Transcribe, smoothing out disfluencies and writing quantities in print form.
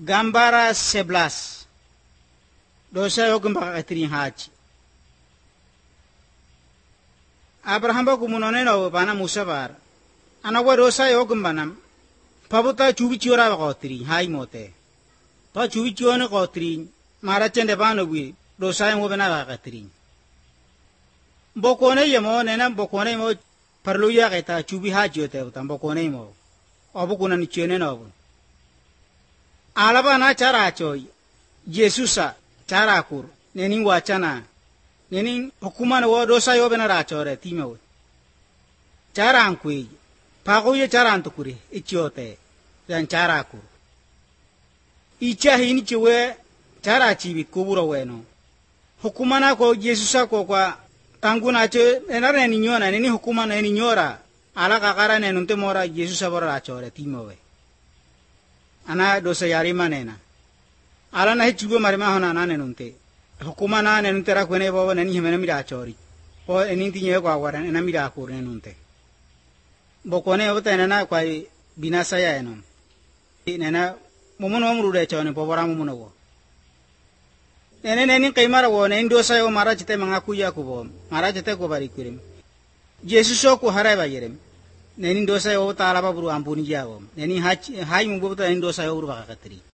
Gambara 11 dosa yo gamba katri haji Abraham ba kumunone no bana Musa bar anawa dosa yo gambanam pabuta chubi chiora ba katri hai mote to chubi chione katri mara chende bano wi dosa yo bana ba katri bokone yemo nena bokone mo parluya keta chubi haji ote utam bokone mo obu kunan chione no alaba na cara choy Yesusa cara kur nenin wachana nenin hukuma no dosa yo bena rachore timo cara ankui pago ye cara antukuri ichiote dan cara kur icha hini chiwe cara chibi kuburo weno hukuma na ko Yesusa ko kwa tanguna che enare ninyona neni hukuma na ninyora ala kakara nenunte mora Yesusa bora rachore timo we ana dosa yari manena ala nahi chugo marima hona na nenunte hukuma na nenunte ra kwene bobo neni hemena mira chori o eni tinye kwa wara ena mira kur nenunte bokone obta nena kwa binasa ya eno nena mumun omru de chone bobora mumun wo neni kaimara wo neni dosa yo mara chite mangaku ya kubo mara chite ko bari kurim Yesuso ko harai ba yerem neni dosa yo tala ba buru ampuni jawo neni hai mumbu to neni dosa yo buru bakatri